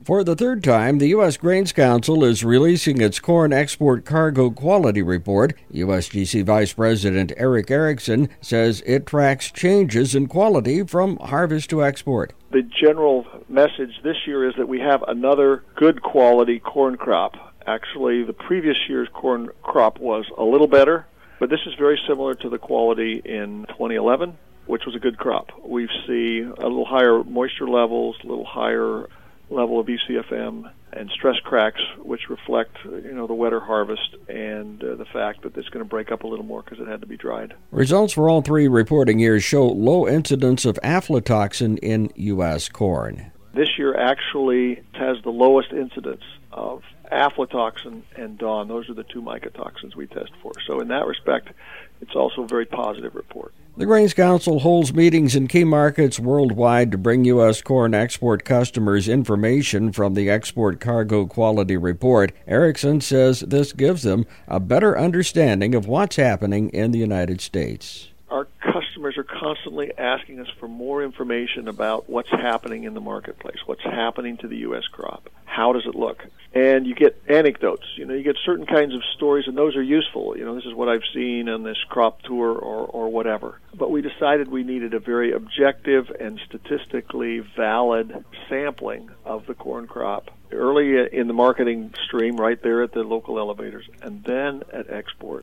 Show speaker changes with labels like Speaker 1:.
Speaker 1: For the third time, the U.S. Grains Council is releasing its corn export cargo quality report. USGC Vice President Eric Erickson says it tracks changes in quality from harvest to export.
Speaker 2: The general message this year is that we have another good quality corn crop. Actually, the previous year's corn crop was a little better, but this is very similar to the quality in 2011, which was a good crop. We see a little higher moisture levels, a little higher level of ECFM and stress cracks, which reflect, the wetter harvest and the fact that it's going to break up a little more because it had to be dried.
Speaker 1: Results for all three reporting years show low incidence of aflatoxin in U.S. corn.
Speaker 2: This year actually has the lowest incidence of aflatoxin and DON. Those are the two mycotoxins we test for. So in that respect, it's also a very positive report.
Speaker 1: The Grains Council holds meetings in key markets worldwide to bring U.S. corn export customers information from the Export Cargo Quality Report. Erickson says this gives them a better understanding of what's happening in the United States.
Speaker 2: Our customers are constantly asking us for more information about what's happening in the marketplace, what's happening to the U.S. crop, how does it look? And you get anecdotes, you get certain kinds of stories, and those are useful. This is what I've seen on this crop tour or whatever. But we decided we needed a very objective and statistically valid sampling of the corn crop early in the marketing stream right there at the local elevators, and then at export.